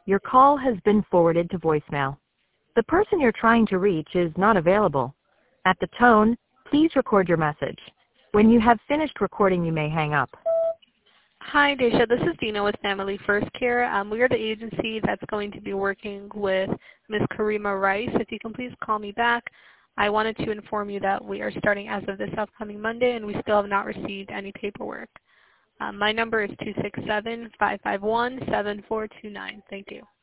Your call has been forwarded to voicemail. The person you're trying to reach is not available. At the tone, please record your message. When you have finished recording, you may hang up. Hi, Daisha. This is Dina with Family First Care. We are the agency that's going to be working with Ms. Karima Rice. If you can please call me back. I wanted to inform you that we are starting as of this upcoming Monday, and we still have not received any paperwork. My number is 267-551-7429. Thank you.